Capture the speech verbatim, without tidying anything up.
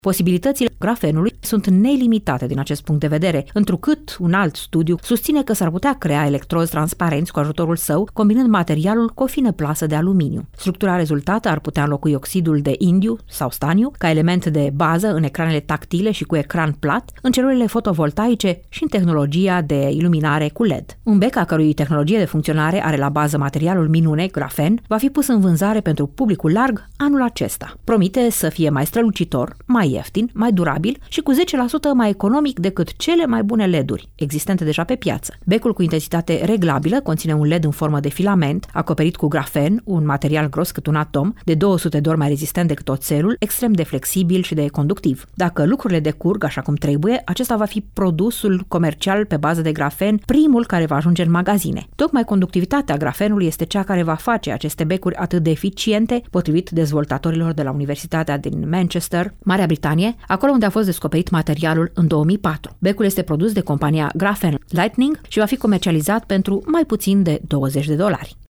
Posibilitățile grafenului sunt nelimitate din acest punct de vedere, întrucât un alt studiu susține că s-ar putea crea electrozi transparenți cu ajutorul său, combinând materialul cu o fină plasă de aluminiu. Structura rezultată ar putea înlocui oxidul de indiu sau staniu ca element de bază în ecranele tactile și cu ecran plat, în celulele fotovoltaice și în tehnologia de iluminare cu L E D. Un bec a cărui tehnologie de funcționare are la bază materialul minune, grafen, va fi pus în vânzare pentru publicul larg anul acesta. Promite să fie mai strălucitor, mai ieftin, mai durabil și cu zece la sută mai economic decât cele mai bune L E D-uri existente deja pe piață. Becul cu intensitate reglabilă conține un L E D în formă de filament, acoperit cu grafen, un material gros cât un atom, de două sute de ori mai rezistent decât oțelul, extrem de flexibil și de conductiv. Dacă lucrurile decurg așa cum trebuie, acesta va fi produsul comercial pe bază de grafen, primul care va ajunge în magazine. Tocmai conductivitatea grafenului este cea care va face aceste becuri atât de eficiente, potrivit dezvoltatorilor de la Universitatea din Manchester, Marea Britanie, acolo unde a fost descoperit materialul în două mii patru. Becul este produs de compania Graphene Lightning și va fi comercializat pentru mai puțin de douăzeci de dolari.